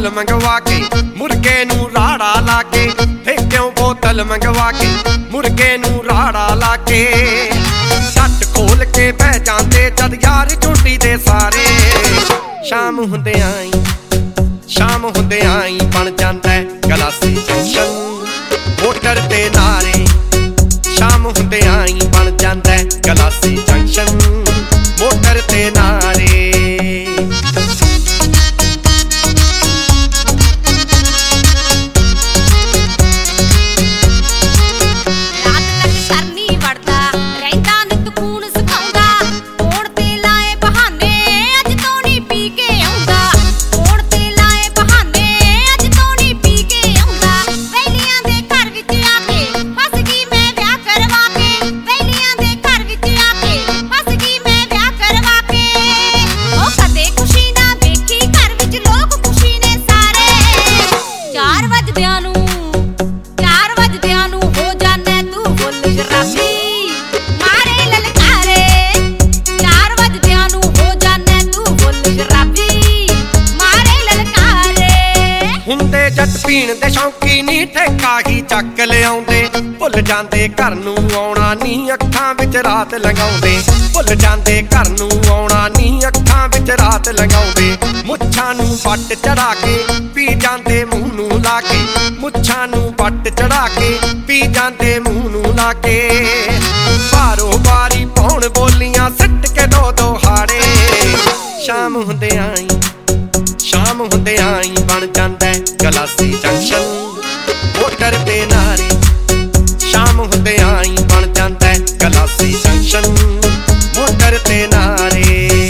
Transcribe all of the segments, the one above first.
बोतल मंगवा के मुर्गे नू राड़ा लाके, ठेक्यों बोतल मंगवा के मुर्गे नू राड़ा लाके। छट खोल के बह जांदे जद यार झुंडी दे सारे। शाम हुंदे आई बन जांदा गलासी जंक्शन मोटर ते नारे। शाम हुंदे आई बन जांदा गलासी जंक्शन मोटर ते नारे। जट पीण दे शौकी नी ठेका ही चक लियाउंदे। भुल जांदे घर नू आउणा नी अखां विच रात लगाउंदे। भुल जांदे घर नू आउणा नी अखां विच रात लगाउंदे। मुच्छां नू पट चढ़ा के पी जांदे मूंह नू लाके। मुच्छां नू पट चढ़ा के पी जांदे मूंह नू लाके। भारो बारी पौण बोलियां सिट के दो दो हाड़े। शाम हुंदे आई बन जांदा गलासी जंक्शन मोटर ते नारे। शाम हुंदे आई बन जांदा गलासी जंक्शन मोटर ते नारे।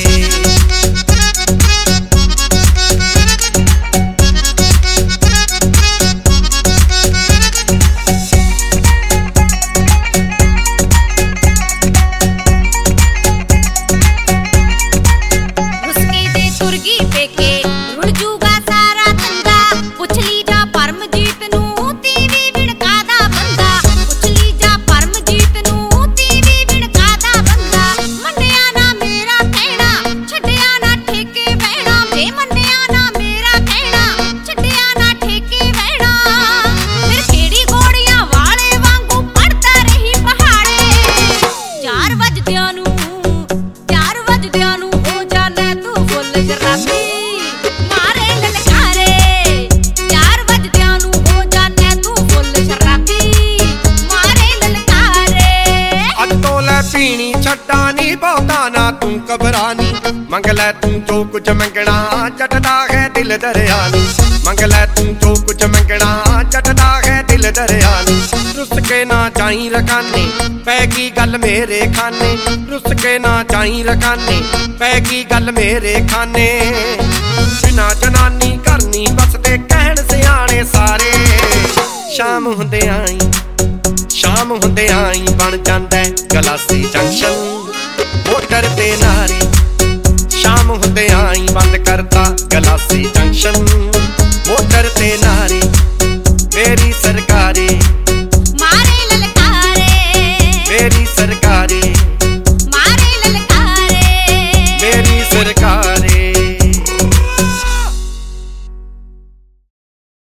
पीनी छड्डा नी बहुता ना तू घबरानी। मंग लै तू जो कुछ मंगना चटदा है दिल दरियानी। मंग लै तू जो कुछ मंगना चटदा है दिल दरियानी। रुस के ना जाई रखाने पैगी गल मेरे खाने। रुस के ना जाई रखाने पैगी गल मेरे खाने। बिना जनानी करनी बसदे कहण सियाणे सारे। शाम हुंदे आई बन जांदा गलासी जंक्शन मोटर ते नारे। शाम हुंदे आई बंद करता गलासी जंक्शन मोटर ते नारे। मेरी सरकारे